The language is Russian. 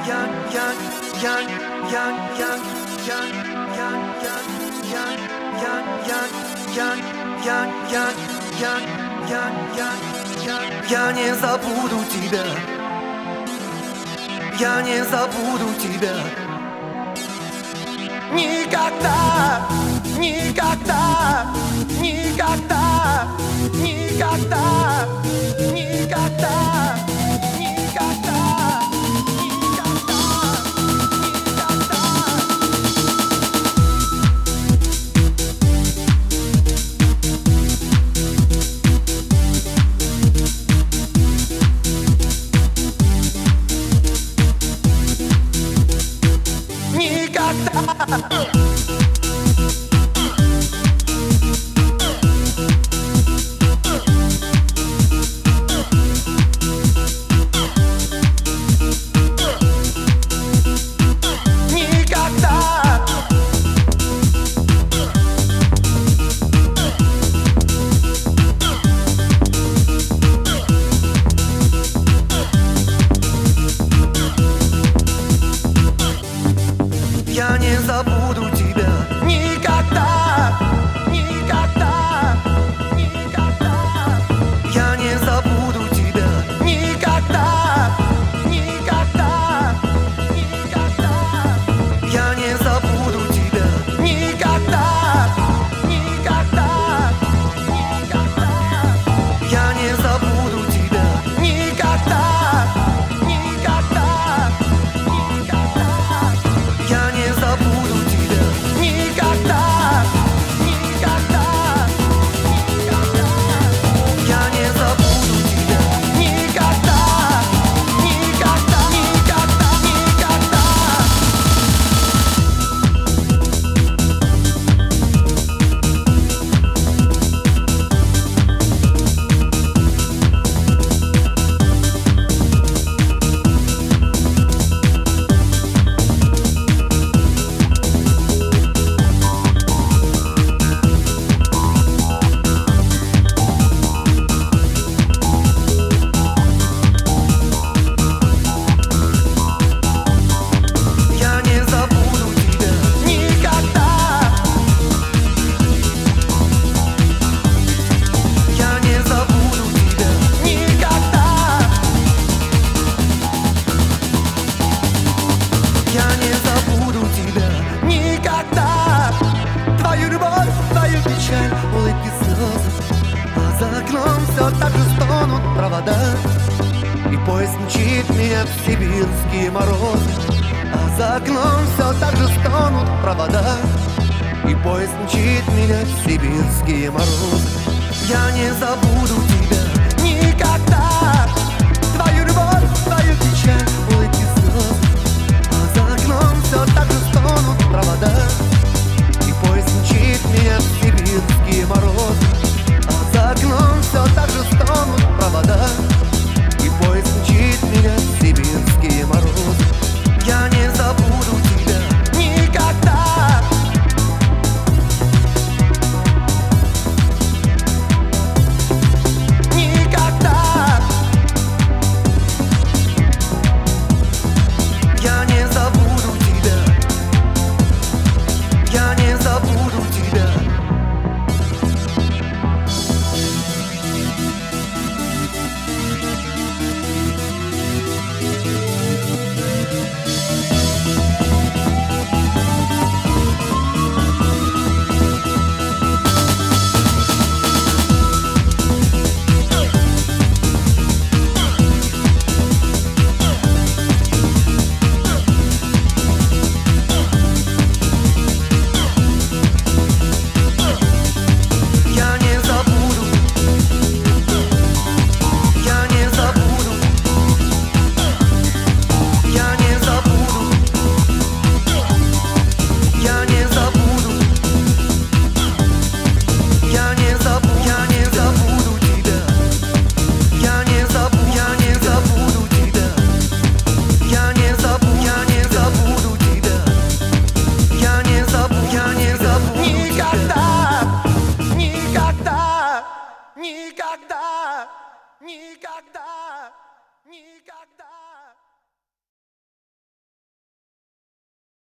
Я не забуду тебя, я не забуду тебя. Никогда, никогда, никогда, никогда, никогда, никогда. Я не забуду тебя. Никогда, никогда, никогда. Я не забуду тебя. Никогда, никогда, никогда. Я не забуду тебя. Никогда, никогда, никогда. Я не забуду тебя. Никогда. Я не забуду тебя никогда, никогда, никогда. Я не забуду тебя никогда, никогда, никогда, никогда. Я не забуду тебя никогда. Твою любовь, твою печаль, улыбки, слезы. А за окном все так же стонут провода. И поезд мчит меня в сибирские морозы. А за окном все так же стонут провода. И поезд мчит меня в сибирские морозы. Я не забуду тебя.